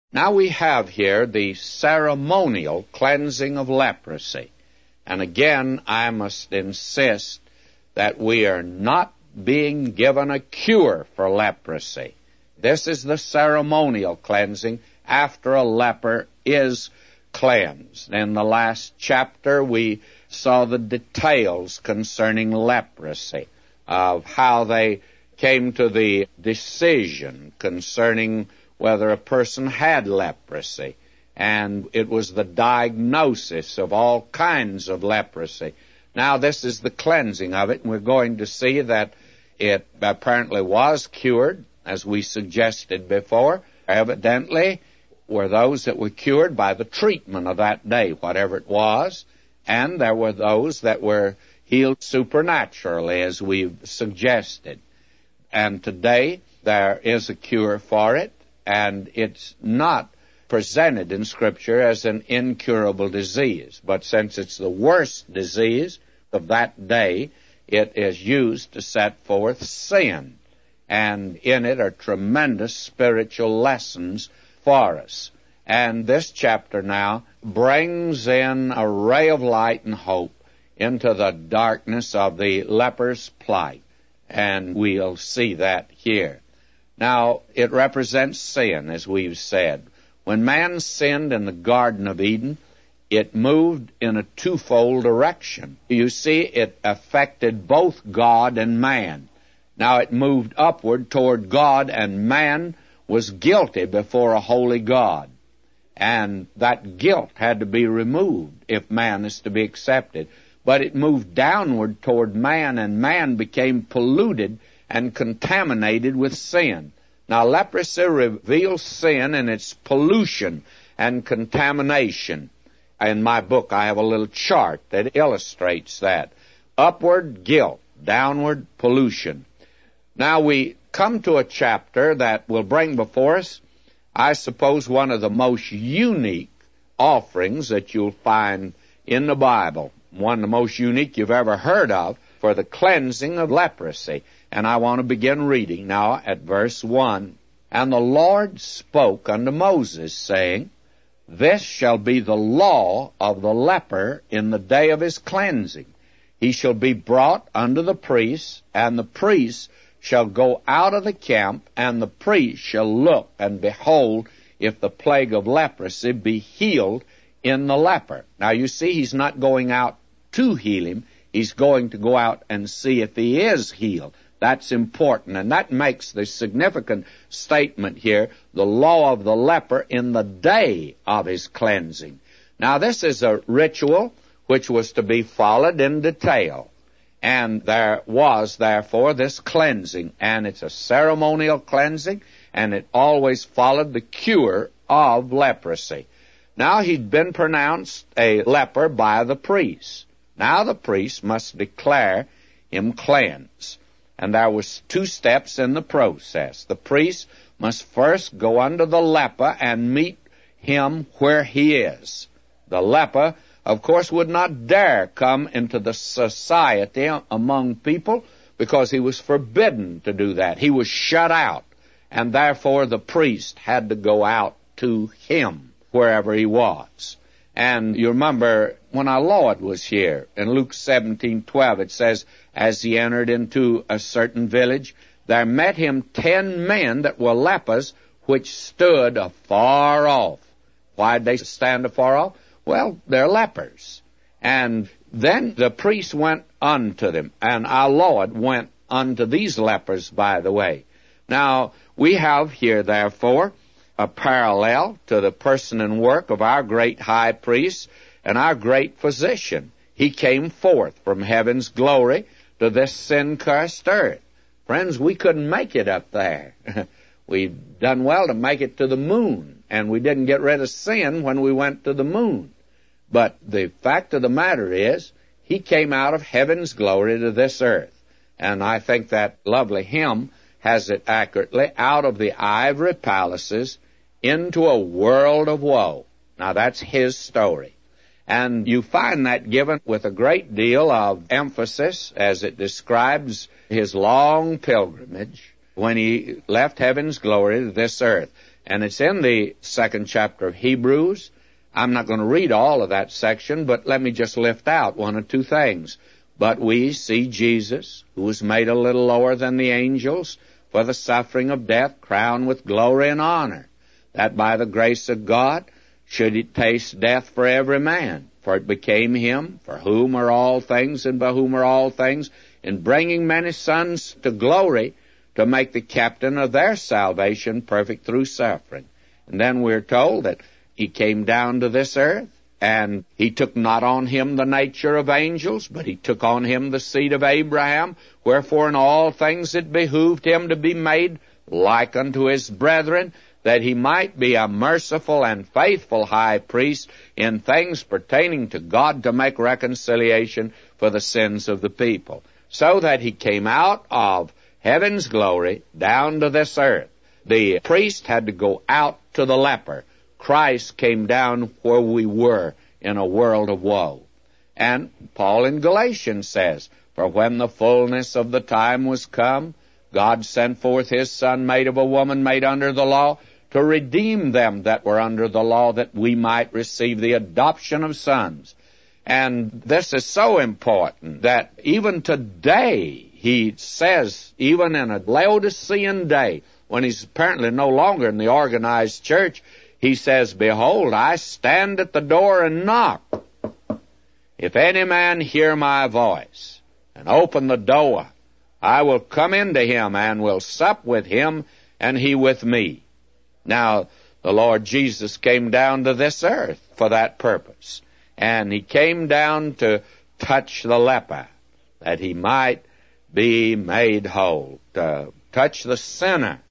Now we have here the ceremonial cleansing of leprosy. And again, I must insist that we are not being given a cure for leprosy. This is the ceremonial cleansing after a leper is cleansed. In the last chapter, we saw the details concerning leprosy, of how they came to the decision concerning whether a person had leprosy. And it was the diagnosis of all kinds of leprosy. Now, this is the cleansing of it, and we're going to see that it apparently was cured, as we suggested before. Evidently, were those that were cured by the treatment of that day, whatever it was, and there were those that were healed supernaturally, as we've suggested. And today, there is a cure for it, and it's not presented in Scripture as an incurable disease. But since it's the worst disease of that day, it is used to set forth sin. And in it are tremendous spiritual lessons for us. And this chapter now brings in a ray of light and hope into the darkness of the leper's plight. And we'll see that here. Now, it represents sin, as we've said. When man sinned in the Garden of Eden, it moved in a twofold direction. You see, it affected both God and man. Now, it moved upward toward God, and man was guilty before a holy God. And that guilt had to be removed if man is to be accepted. But it moved downward toward man, and man became polluted and contaminated with sin. Now, leprosy reveals sin and its pollution and contamination. In my book, I have a little chart that illustrates that. Upward guilt, downward pollution. Now, we come to a chapter that will bring before us, I suppose, one of the most unique offerings that you'll find in the Bible. One of the most unique you've ever heard of for the cleansing of leprosy. And I want to begin reading now at verse 1. And the Lord spoke unto Moses, saying, This shall be the law of the leper in the day of his cleansing. He shall be brought unto the priest, and the priest shall go out of the camp, and the priest shall look and behold if the plague of leprosy be healed in the leper. Now you see, he's not going out to heal him. He's going to go out and see if he is healed. That's important, and that makes the significant statement here, the law of the leper in the day of his cleansing. Now, this is a ritual which was to be followed in detail, and there was, therefore, this cleansing, and it's a ceremonial cleansing, and it always followed the cure of leprosy. Now, he'd been pronounced a leper by the priest. Now, the priest must declare him cleansed. And there was two steps in the process. The priest must first go unto the leper and meet him where he is. The leper, of course, would not dare come into the society among people because he was forbidden to do that. He was shut out, and therefore the priest had to go out to him wherever he was. And you remember when our Lord was here, in Luke 17:12, it says, As he entered into a certain village, there met him 10 men that were lepers, which stood afar off. Why did they stand afar off? Well, they're lepers. And then the priest went unto them, and our Lord went unto these lepers, by the way. Now, we have here, therefore, a parallel to the person and work of our great high priest and our great physician. He came forth from heaven's glory to this sin-cursed earth. Friends, we couldn't make it up there. We've done well to make it to the moon, and we didn't get rid of sin when we went to the moon. But the fact of the matter is, he came out of heaven's glory to this earth. And I think that lovely hymn has it accurately, out of the ivory palaces into a world of woe. Now, that's his story. And you find that given with a great deal of emphasis as it describes his long pilgrimage when he left heaven's glory to this earth. And it's in the 2nd chapter of Hebrews. I'm not going to read all of that section, but let me just lift out one or two things. But we see Jesus, who was made a little lower than the angels, for the suffering of death, crowned with glory and honor, that by the grace of God should he taste death for every man. For it became him, for whom are all things, and by whom are all things, in bringing many sons to glory, to make the captain of their salvation perfect through suffering. And then we're told that he came down to this earth, and he took not on him the nature of angels, but he took on him the seed of Abraham. Wherefore in all things it behooved him to be made like unto his brethren, that he might be a merciful and faithful high priest in things pertaining to God, to make reconciliation for the sins of the people. So that he came out of heaven's glory down to this earth. The priest had to go out to the leper. Christ came down where we were, in a world of woe. And Paul in Galatians says, for when the fullness of the time was come, God sent forth his Son, made of a woman, made under the law, to redeem them that were under the law, that we might receive the adoption of sons. And this is so important that even today, he says, even in a Laodicean day, when he's apparently no longer in the organized church, he says, behold, I stand at the door and knock. If any man hear my voice and open the door, I will come into him and will sup with him and he with me. Now, the Lord Jesus came down to this earth for that purpose. And he came down to touch the leper, that he might be made whole, to touch the sinner,